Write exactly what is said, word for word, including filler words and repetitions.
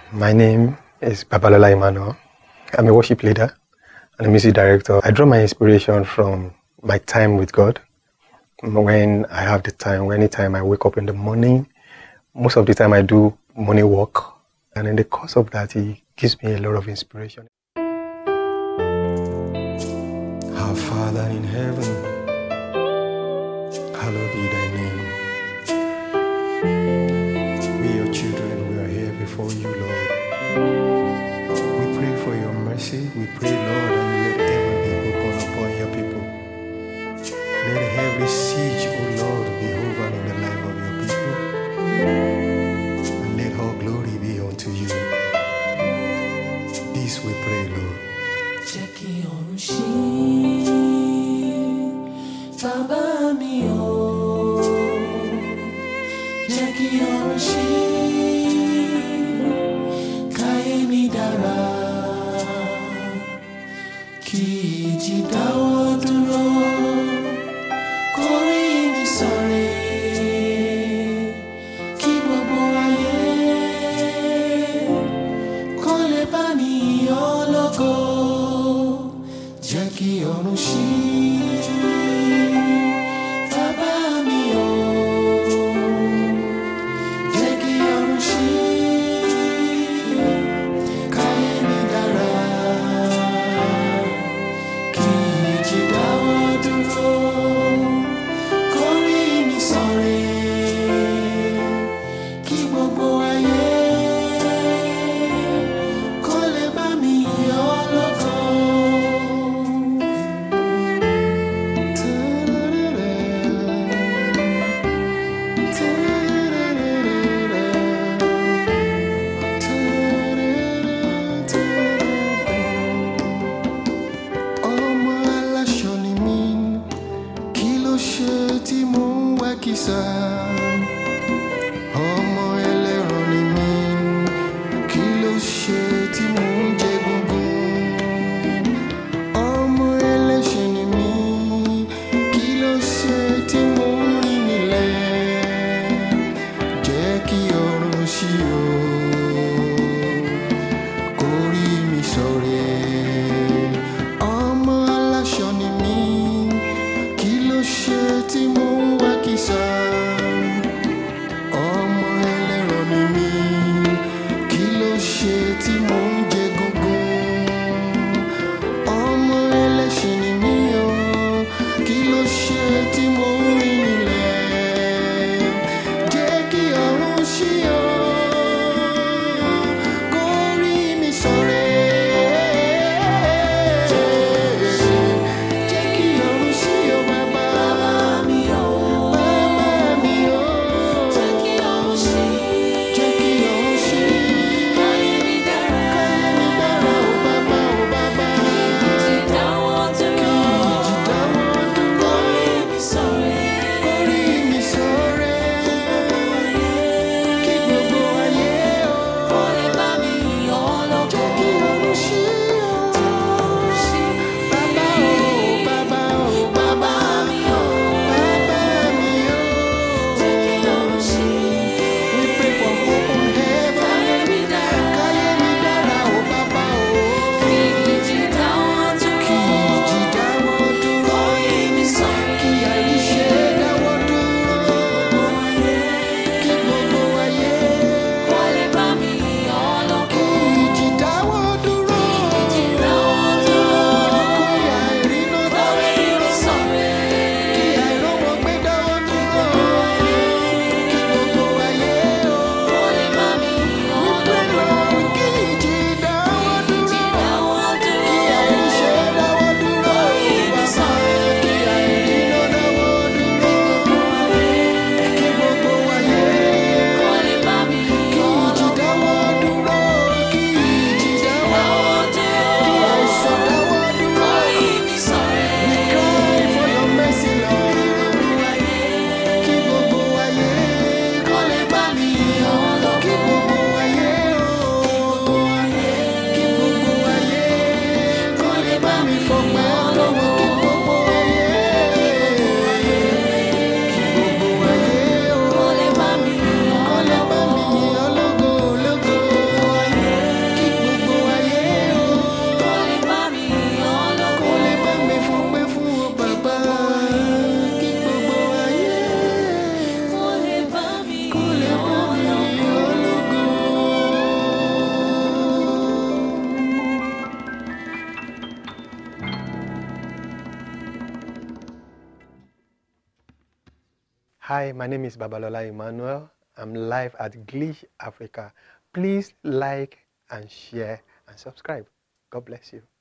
My name is Babalola Emmanuel. I'm a worship leader and a music director. I draw my inspiration from my time with God. When I have the time, anytime I wake up in the morning, most of the time I do morning walk. And in the course of that, He gives me a lot of inspiration. Our Father in heaven, hallowed be thy name. We, your children, we are here before you, Lord. We pray for your mercy. We pray, Lord, that you let heaven be open upon your people. Let every siege, O Lord, be over in the life of your people. And let all glory be unto you. This we pray, Lord. Baba mi o, jẹ́ kí ọ̀run ṣí, káyé mi dára, kí ìjì dáwọ́ dúró, kórí mi sọ̀rẹ́, kí gbogbo ayé kó lè bá mi yọ̀ lógo, jẹ́ kí ọ̀run ṣí. Ọmọ ẹlẹ́ran ni mí, kí ló ṣe tí mò ń jẹ gungun? Ọmọ ẹlẹ́ṣẹ̀ ni mí, kí ló ṣe tí mò ń rìn nílẹ̀? Jẹ́ kí ọ̀run ṣí o, kó rí mi sọ̀rẹ́. Ọmọ aláṣọ ni mí, kí ló ṣe tí mò ń wá kìsà? Káyé mi dára. Hi, my name is Babalola Emmanuel. I'm live at Glitch Africa. Please like and share and subscribe. God bless you.